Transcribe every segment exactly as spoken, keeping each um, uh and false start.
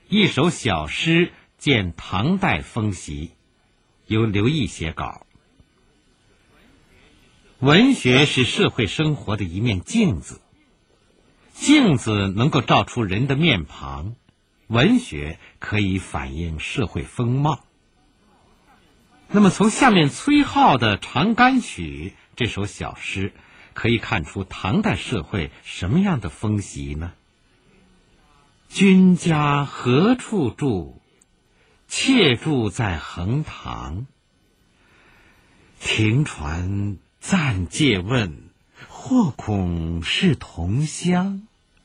一首小诗见唐代风习，由刘毅写稿。文学是社会生活的一面镜子，镜子能够照出人的面庞，文学可以反映社会风貌。那么从下面崔颢的《长干曲》这首小诗可以看出唐代社会什么样的风习呢？君家何处住？妾住在横塘。停船暂借问，或恐是同乡。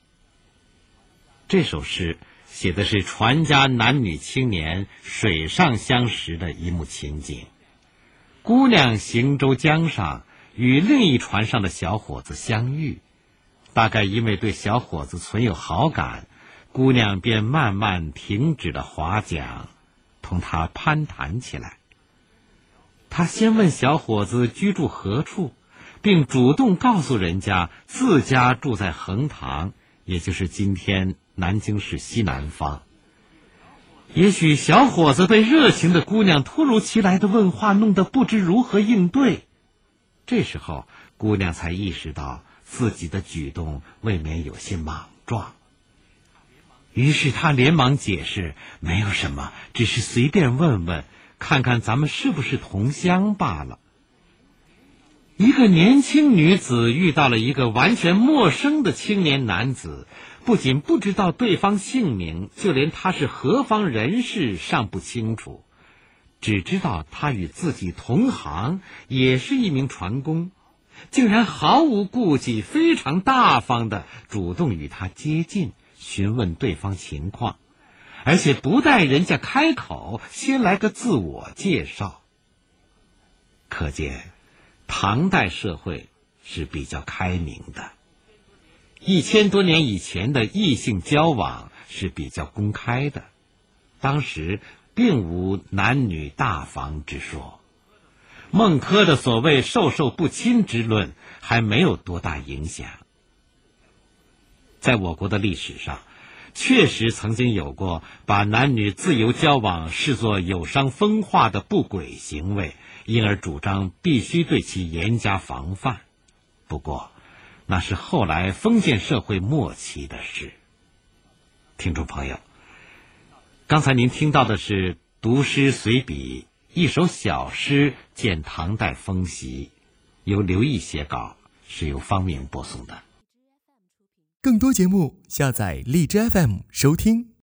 这首诗写的是船家男女青年水上相识的一幕情景。姑娘行舟江上，与另一船上的小伙子相遇，大概因为对小伙子存有好感，姑娘便慢慢停止了划桨，同他攀谈起来。她先问小伙子居住何处，并主动告诉人家自家住在横塘，也就是今天南京市西南方。也许小伙子被热情的姑娘突如其来的问话弄得不知如何应对，这时候姑娘才意识到自己的举动未免有些莽撞。于是她连忙解释，没有什么，只是随便问问，看看咱们是不是同乡罢了。一个年轻女子遇到了一个完全陌生的青年男子，不仅不知道对方姓名，就连他是何方人士尚不清楚，只知道他与自己同行，也是一名船工，竟然毫无顾忌，非常大方地主动与他接近，询问对方情况，而且不待人家开口，先来个自我介绍。可见唐代社会是比较开明的，一千多年以前的异性交往是比较公开的，当时并无男女大防之说，孟轲的所谓授受不亲之论还没有多大影响。在我国的历史上，确实曾经有过把男女自由交往视作有伤风化的不轨行为，因而主张必须对其严加防范。不过那是后来封建社会末期的事。听众朋友，刚才您听到的是读诗随笔，一首小诗见唐代风习，由刘毅写稿，是由方明播送的。 更多节目下载荔枝 F M 收听。